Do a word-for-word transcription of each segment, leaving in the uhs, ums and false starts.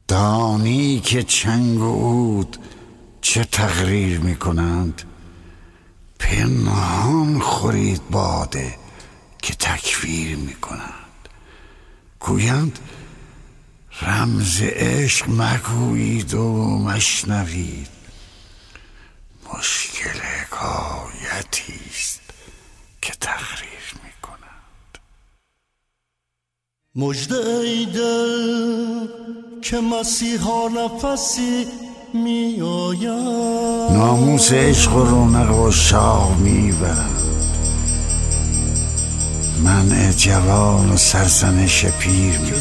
دانی که چنگ و عود چه تقریر می کنند، پنهان خورید باده که تکفیر می کنند. گویند رمز عشق مگویید و مشنوید، مشکل حکایتی است که تقریر می کنند. مژده ای دل که مسیحا نفسی می آید، ناموس عشق و رونق و شاه می برند. منع جوان و سرزنش پیر می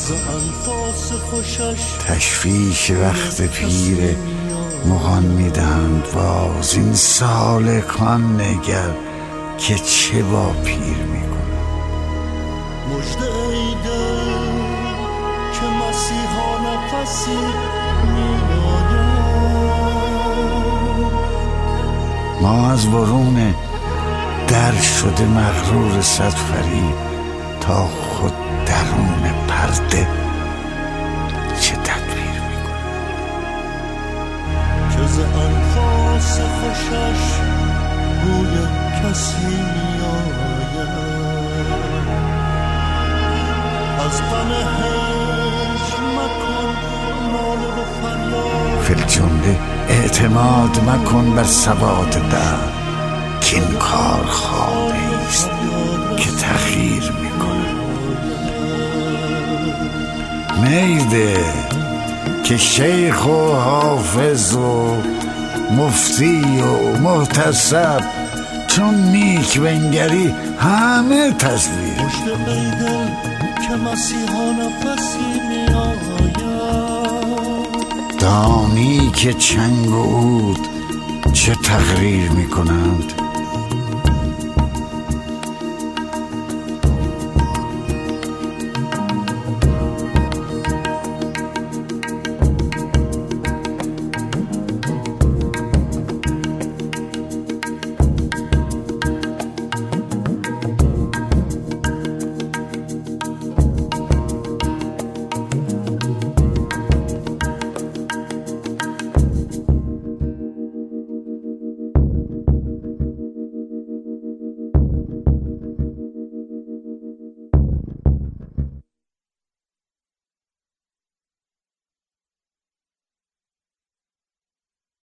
تشویش وقت پیر مغان می دهند باز. این سالکان نگر که چه با پیر می کنند. مژده ای دل که مسیحا نفسی می آید. ما از برون در شده مغرور صد فریب، تا خود درون پرده چه تدبیر میکنه. که ز انفاس خوشش بوی کسی میآید، از غم هجر مکن ناله و فریاد. فی الجمله اعتماد مکن بر ثبات در، که این کار خانه است که تغییر میکنه. میده که شیخ و حافظ و مفتی و محتسب چون نیک بنگری همه تصویر. مژده ای دل که مسیحا نفسی می آید، دانی که چنگ و عود چه تقریر میکنند،